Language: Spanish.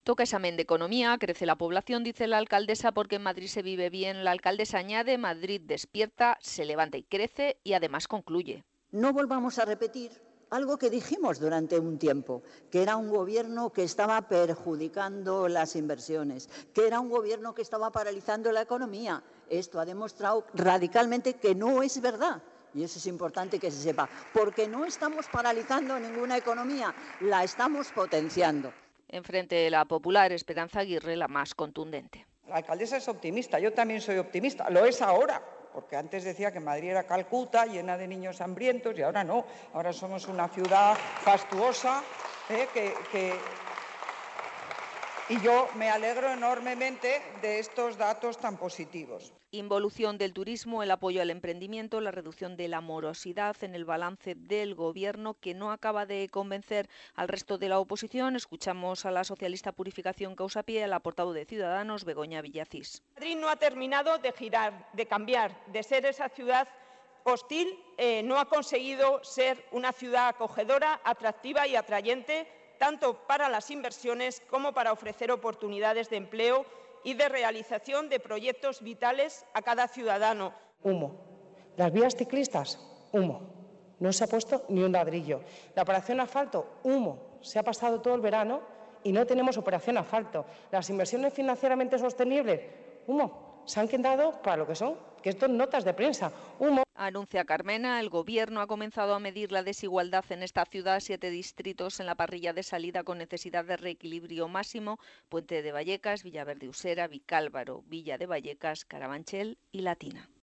Toca examen de economía, crece la población, dice la alcaldesa, porque en Madrid se vive bien. La alcaldesa añade, Madrid despierta, se levanta y crece, y además concluye. No volvamos a repetir algo que dijimos durante un tiempo, que era un gobierno que estaba perjudicando las inversiones, que era un gobierno que estaba paralizando la economía. Esto ha demostrado radicalmente que no es verdad. Y eso es importante que se sepa, porque no estamos paralizando ninguna economía, la estamos potenciando. Enfrente de la popular, Esperanza Aguirre, la más contundente. La alcaldesa es optimista, yo también soy optimista, lo es ahora, porque antes decía que Madrid era Calcuta, llena de niños hambrientos, y ahora no, ahora somos una ciudad fastuosa, y yo me alegro enormemente de estos datos tan positivos. Involución del turismo, el apoyo al emprendimiento, la reducción de la morosidad en el balance del Gobierno, que no acaba de convencer al resto de la oposición. Escuchamos a la socialista Purificación Causapié, a la portavoz de Ciudadanos, Begoña Villacís. Madrid no ha terminado de girar, de cambiar, de ser esa ciudad hostil, no ha conseguido ser una ciudad acogedora, atractiva y atrayente, tanto para las inversiones como para ofrecer oportunidades de empleo y de realización de proyectos vitales a cada ciudadano. Humo. Las vías ciclistas, humo. No se ha puesto ni un ladrillo. La operación asfalto, humo. Se ha pasado todo el verano y no tenemos operación asfalto. Las inversiones financieramente sostenibles, humo. Se han quedado para lo que son, que esto notas de prensa, humo. Anuncia Carmena, el Gobierno ha comenzado a medir la desigualdad en esta ciudad, 7 distritos en la parrilla de salida con necesidad de reequilibrio máximo: Puente de Vallecas, Villaverde Usera, Vicálvaro, Villa de Vallecas, Carabanchel y Latina.